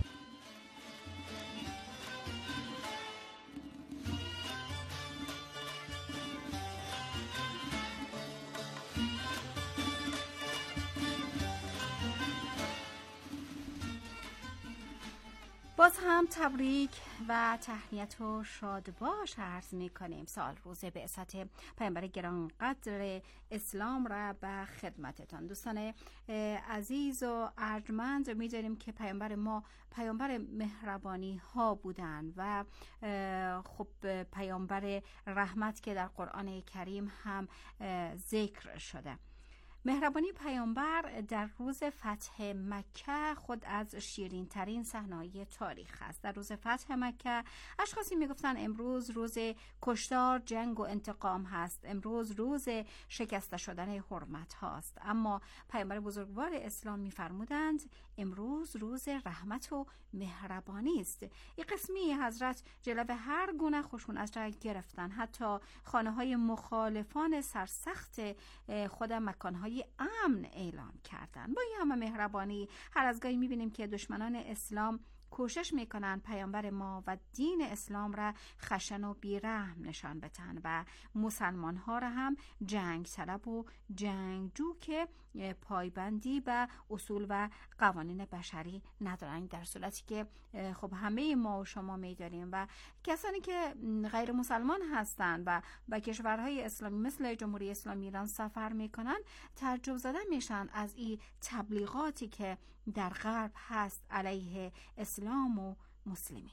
باز هم تبریک و تهنیت و شادباش عرض می کنیم. سال روز بعثت پیامبر گرانقدر اسلام را به خدمتتان. دوستان عزیز و ارجمند، می‌دانیم که پیامبر ما پیامبر مهربانی ها بودند و خب پیامبر رحمت که در قرآن کریم هم ذکر شده. مهربانی پیامبر در روز فتح مکه خود از شیرین ترین صحنه‌های تاریخ است. در روز فتح مکه اشخاصی میگفتن امروز روز کشتار، جنگ و انتقام هست، امروز روز شکسته شدن حرمت هاست، اما پیامبر بزرگوار اسلام میفرمودند امروز روز رحمت و مهربانی است. این قسمی حضرت جلوه هر گونه خشونت را گرفتن، حتی خانه های مخالفان سرسخت خود مکانهای امن اعلام کردن. با این همه مهربانی هر از گاهی میبینیم که دشمنان اسلام کوشش میکنن پیامبر ما و دین اسلام را خشن و بیرحم نشان بدن و مسلمان ها را هم جنگ طلب و جنگجو که پایبندی به اصول و قوانین بشری ندارن، در صورتی که خب همه ما و شما میداریم و کسانی که غیر مسلمان هستند و به کشورهای اسلامی مثل جمهوری اسلامی ایران سفر میکنن تعجب زده میشن از این تبلیغاتی که در غرب هست علیه اسلام و مسلمین.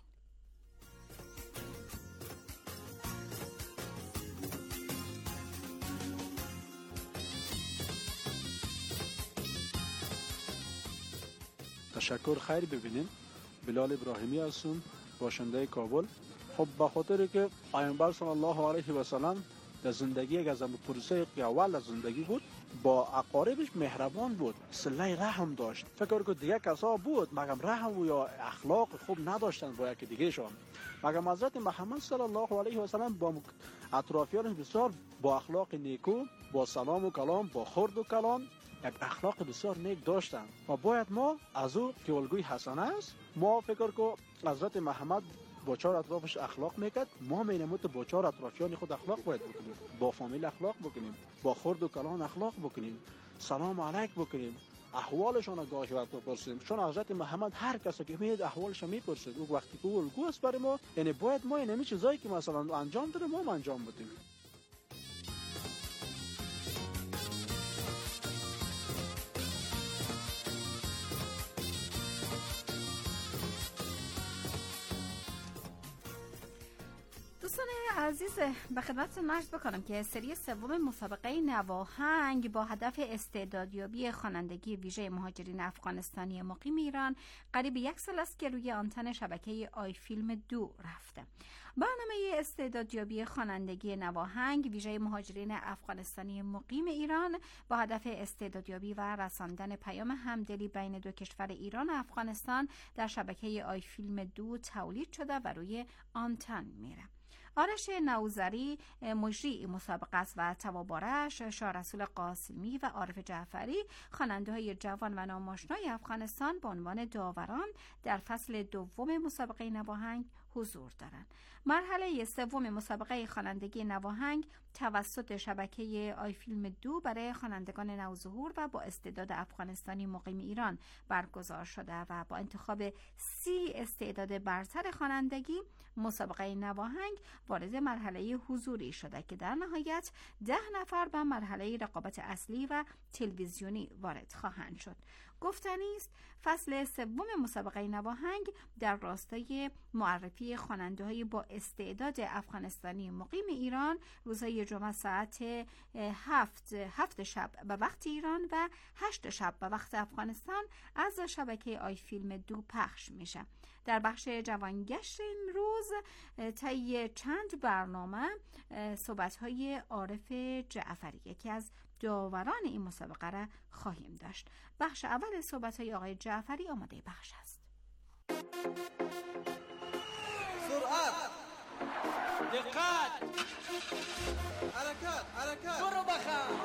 تشکر. خیر ببینین، بلال ابراهیمی هستم، باشنده کابل. خب به خاطر که پیامبر صلی الله علیه و سلم در زندگی یک از پروسه اول از زندگی بود، با اقاربش مهربان بود، صله رحم داشت. فکر کنم دیگه کسا بود مگم رحم و یا اخلاق خوب نداشتن با یکی دیگه شون. مگم حضرت محمد صلی الله علیه و سلم با اطرافیانش بسیار با اخلاق نیکو، با سلام و کلام، با خورد و کلام یک اخلاق بسیار نیک داشتن و باید ما از او که الگوی حسنه است. ما فکر کنم حضرت محمد با چهار اطرافش اخلاق میکرد، ما مینمون با چهار اطرافیان خود اخلاق باید بکنیم، با فامیل اخلاق بکنیم، با خورد و کلام اخلاق بکنیم، سلام علیک بکنیم، احوالشون را گاهی وقت بپرسیم، چون حضرت محمد هر کسی که میاد احوالش میپرسید. او وقتی که الگو است برای ما، یعنی باید ما این چیزایی که مثلا انجام داره ما انجام بدیم. دوستان عزیز، به خدمتتون عرض بکنم که سری سوم مسابقه نواهنگ با هدف استعدادیابی خوانندگی ویژه مهاجرین افغانستانی مقیم ایران قریب یک سال است که روی آنتن شبکه آی فیلم 2 رفته. برنامه استعدادیابی خوانندگی نواهنگ ویژه مهاجرین افغانستانی مقیم ایران با هدف استعدادیابی و رساندن پیام همدلی بین دو کشور ایران و افغانستان در شبکه آی فیلم 2 تولید شده و روی آنتن میره. آرش نوذری مجری مسابقه است و توابارش شاه-رسول قاسمی و عارف جعفری خواننده‌های جوان و ناماشنای افغانستان به عنوان داوران در فصل دوم مسابقه نواهنگ حضور دارند. مرحله سوم مسابقه خوانندگی نواهنگ توسط شبکه آی فیلم 2 برای خوانندگان نوظهور و با استعداد افغانستانی مقیم ایران برگزار شده و با انتخاب 30 استعداد برتر خوانندگی مسابقه نواهنگ وارد مرحله حضوری شده که در نهایت 10 نفر به مرحله رقابت اصلی و تلویزیونی وارد خواهند شد. گفتنی است فصل سوم مسابقه نواهنگ در راستای معرفی خواننده‌های با استعداد افغانستانی مقیم ایران روزهای جمعه ساعت 7 شب به وقت ایران و 8 شب به وقت افغانستان از شبکه آی فیلم 2 پخش میشه. در بخش جوانگشت امروز طی چند برنامه صحبت‌های عارف جعفری یکی از داوران این مسابقه را خواهیم داشت. بخش اول صحبت‌های آقای جعفری آماده بخش است. سرعت، دقت، حرکت برو بخم.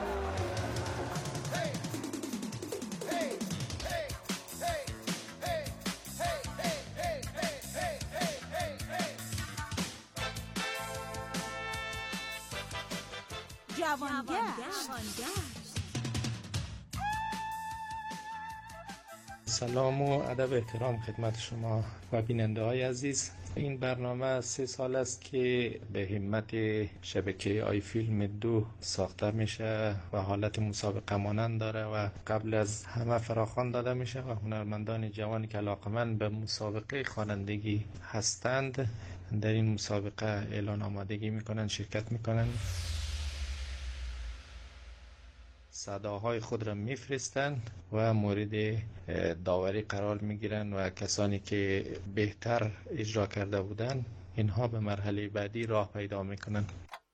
سلام و ادب احترام خدمت شما و بیننده های عزیز. این برنامه 3 سال است که به همت شبکه آی فیلم 2 ساخته میشه و حالت مسابقه مانند داره و قبل از همه فراخوان داده میشه و هنرمندان جوانی که علاقمند به مسابقه خوانندگی هستند در این مسابقه اعلان آمادگی میکنن، شرکت میکنن، صداهای خود را میفرستند و مورد داوری قرار میگیرند و کسانی که بهتر اجرا کرده بودند اینها به مرحله بعدی راه پیدا میکنند.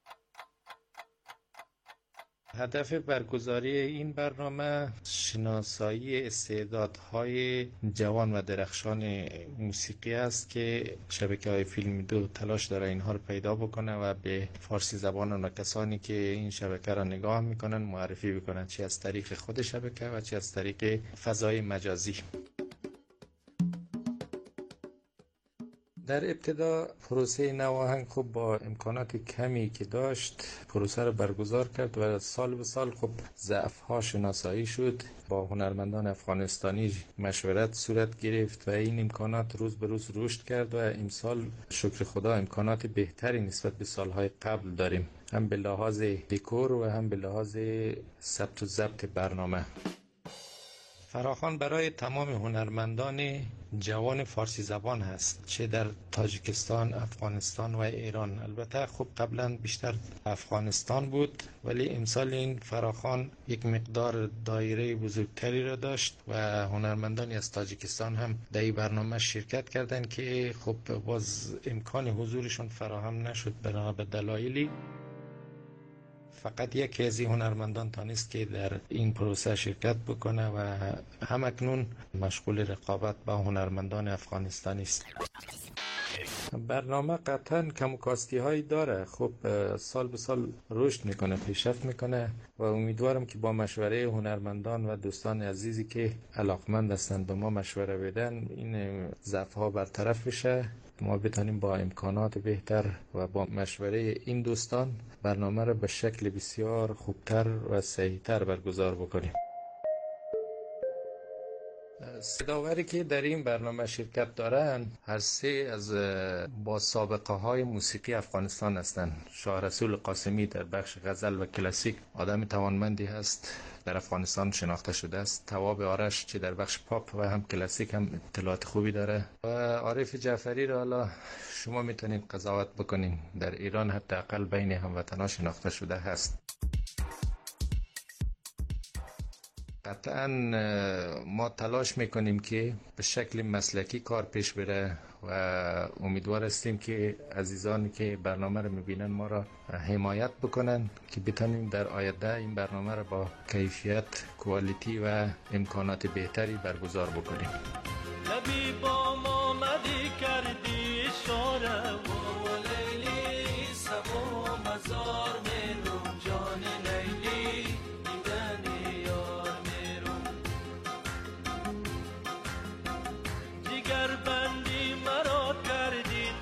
هدف برگزاری این برنامه شناسایی استعدادهای جوان و درخشان موسیقی است که شبکه های فیلم 2 تلاش داره اینها رو پیدا بکنه و به فارسی زبانان و کسانی که این شبکه را نگاه میکنن معرفی بکنن، چه از طریق خود شبکه و چه از طریق فضای مجازی. در ابتدا پروسه نواهنگ خب با امکانات کمی که داشت پروسه رو برگزار کرد و سال به سال خب ضعف‌ها شناسایی شد، با هنرمندان افغانستانی مشورت صورت گرفت و این امکانات روز به روز رشد کرد و امسال شکر خدا امکانات بهتری نسبت به سالهای قبل داریم، هم به لحاظ دکور و هم به لحاظ ثبت و ضبط برنامه. فراخوان برای تمام هنرمندان جوان فارسی زبان هست، چه در تاجیکستان، افغانستان و ایران. البته خب قبلا بیشتر افغانستان بود ولی امسال این فراخوان یک مقدار دایره بزرگتری را داشت و هنرمندانی از تاجیکستان هم در این برنامه شرکت کردند که خب باز امکان حضورشون فراهم نشد بنا به دلایلی. فقط یکی از این هنرمندان تانست که در این پروسه شرکت بکنه و همکنون مشغول رقابت با هنرمندان افغانستانی است. برنامه قطعا کم و کاستی هایی داره، خب سال به سال رشد میکنه، پیشرفت میکنه و امیدوارم که با مشوره هنرمندان و دوستان عزیزی که علاقمند هستند به ما مشوره بدن این ضعف ها برطرف بشه، ما بتانیم با امکانات بهتر و با مشوره این دوستان برنامه را به شکل بسیار خوبتر و صحیحتر برگزار بکنیم. صداوری که در این برنامه شرکت دارن هر سه از با سابقه های موسیقی افغانستان هستند. شاه رسول قاسمی در بخش غزل و کلاسیک آدم توانمندی هست، در افغانستان شناخته شده است. تواب آرش که در بخش پاپ و هم کلاسیک هم اطلاعات خوبی داره و عارف جعفری را حالا شما میتونید قضاوت بکنید، در ایران حداقل بین هموطنان شناخته شده هست. قطعا ما تلاش میکنیم که به شکل مسلکی کار پیش بره و امیدوار هستیم که عزیزانی که برنامه رو میبینن ما را حمایت بکنن که بتونیم در آینده این برنامه رو با کیفیت، کوالیتی و امکانات بهتری برگزار بکنیم. نبی با ما مدی کردی اشاره و لیلی سبا مزار میرم جان لیلی دیدن یار میرم دیگر بندی مرا کردی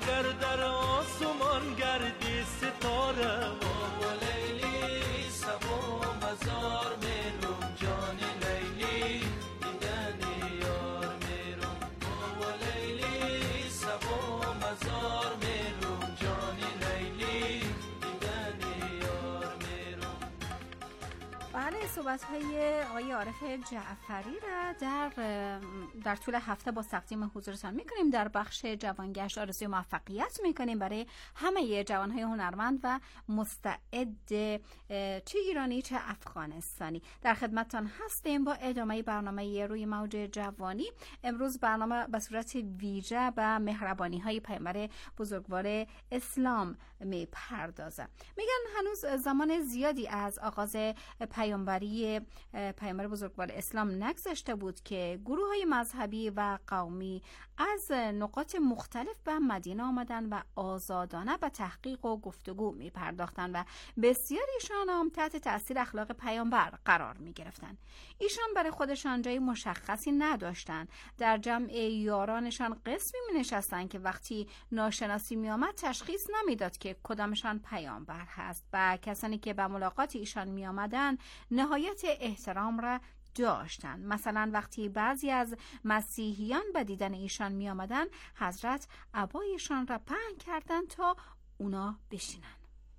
گر در آسمان گردی ستاره بابا لیلی سبا مزار میرم جان لیلی دیدن یار میرم بابا لیلی سبا مزار میرم جان لیلی دیدن یار میرم. بله، صحبت‌های آقای عارف جعفری را در طول هفته با تقدیم حضورتان می‌کنیم. در بخش جوانگشت آرزوی موفقیت می‌کنیم برای همه جوان‌های هنرمند و مستعد چه ایرانی چه افغانستانی. در خدمتتان هستیم با ادامه برنامه روی موج جوانی. امروز برنامه به صورت ویژه به مهربانی‌های پیامبر بزرگوار اسلام می‌پردازه. میگن هنوز زمان زیادی از آغاز پیامبری پیامبر بزرگوار اسلام نگذشته بود که گروه‌های مذهبی و قومی از نقاط مختلف به مدینه آمدن و آزادانه به تحقیق و گفتگو می پرداختن و بسیاریشان هم تحت تأثیر اخلاق پیامبر قرار می گرفتن. ایشان برای خودشان جای مشخصی نداشتن. در جمع یارانشان قسمی می نشستن که وقتی ناشناسی می آمد تشخیص نمیداد که کدامشان پیامبر هست و کسانی که به ملاقات ایشان می آمدن نهایت احترام را داشتن. مثلا وقتی بعضی از مسیحیان به دیدن ایشان می آمدن حضرت عبایشان را پهن کردند تا اونا بشینن.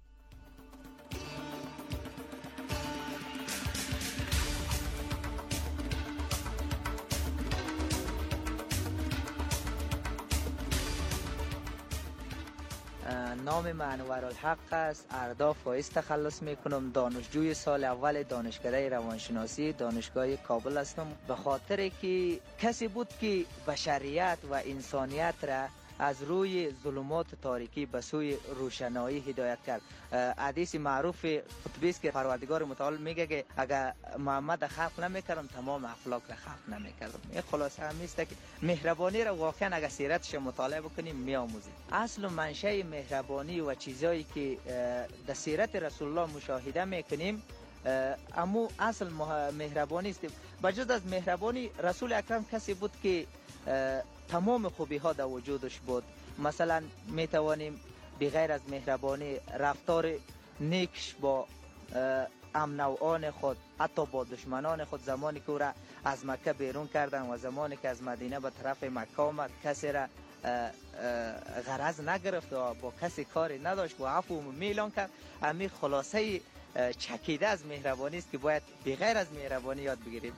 نام من انورالحق است. اردا فایز تخلص میکنم. دانشجوی سال اول دانشکده روانشناسی دانشگاه کابل هستم. به خاطر که کسی بود که بشریت و انسانیت را از روی ظلمات تاریکی به سوی روشنایی هدایت کرد. حدیث معروف قطبی است که پروردگار متعال میگه که اگر محمد خلق نمیکردم تمام افلاک را خلق نمیکردم. این خلاصه هم است که مهربانی را واقعا اگر سیرتش مطالعه بکنیم میآموزیم. اصل و منشأ مهربانی و چیزایی که در سیرت رسول الله مشاهده میکنیم امو اصل مهربانی است. بجز از مهربانی رسول اکرم کسی بود که تمام خوبی ها در وجودش بود. مثلا می توانیم بغیر از مهربانی رفتار نیکش با امنوعان خود، حتی با دشمنان خود، زمانی که او را از مکه بیرون کردن و زمانی که از مدینه به طرف مکه آمد کسی را غرض نگرفت و با کسی کاری نداشت و عفو میلان کرد. همین خلاصه چکیده از مهربانی است که باید بغیر از مهربانی یاد بگیریم.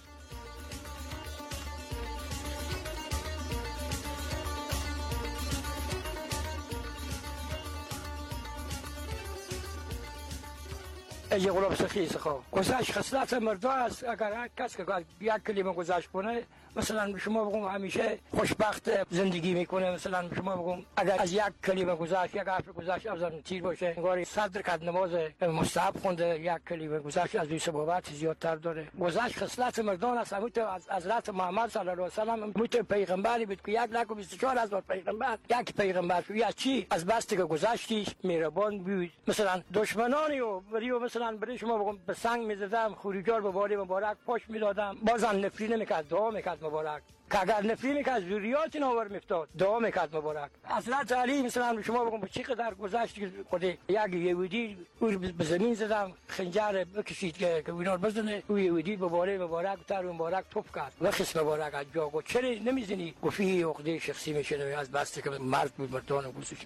یه غلام سخیص خواه گذشت خصلت مردان است. اگر کس که یک کلمه گذشت کنه، مثلا شما بگم همیشه خوشبخت زندگی میکنه. مثلا شما بگم اگر از یک کلمه گذشت، یک حرف گذشت افضل تیر باشه، انگار صدر کد نماز مستحب خونده، یک کلمه گذشت از دوی بابت زیادتر داره. گذشت خصلت مردان است. همون از حضرت محمد صلی الله علیه و سلم همون پیغمبری بود که 1,24,000 پیغمبر یک پیغمبر شد. از چی؟ از بسته که گذشتیش مهربان بود. مثلا دشمنانی و مثلا برای شما بگم به سنگ میزدم، خوریجار به باره مبارک پاش میدادم، بازم نفری نمیکرد، دعا میکرد مبارک. که اگر نفری میکرد ذریات ناور میفتاد، دعا میکرد مبارک. حضرت علی مثلا شما بگم چی قدر گذشت که خود یک یهودی او به زمین زدم، خنجر بکشید که وینار بزنه، او یهودی به باره مبارک تر مبارک توپ کرد و خصم مبارک از جا گفت چرا نمیزنی؟ گفتی عقده شخصی میشه از بسته که مرد بود مردان گوشش.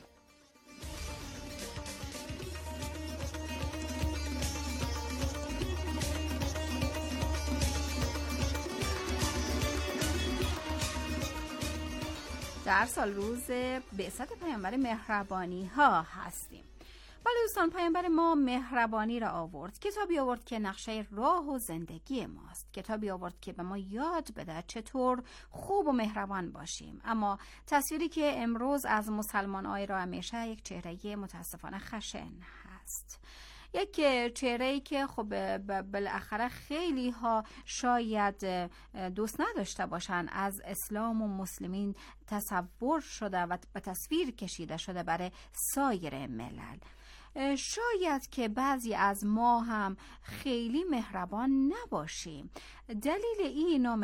در سال روز بعثت پیامبر مهربانی ها هستیم. ولی دوستان، پیامبر ما مهربانی را آورد. کتابی آورد که نقشه راه و زندگی ماست. کتابی آورد که به ما یاد بده چطور خوب و مهربان باشیم. اما تصویری که امروز از مسلمان‌های را همیشه یک چهره متاسفانه خشن هست. یک چهره‌ای که خب بالاخره خیلی ها شاید دوست نداشته باشن از اسلام و مسلمین تصور شده و به تصویر کشیده شده برای سایر ملل. شاید که بعضی از ما هم خیلی مهربان نباشیم. دلیل این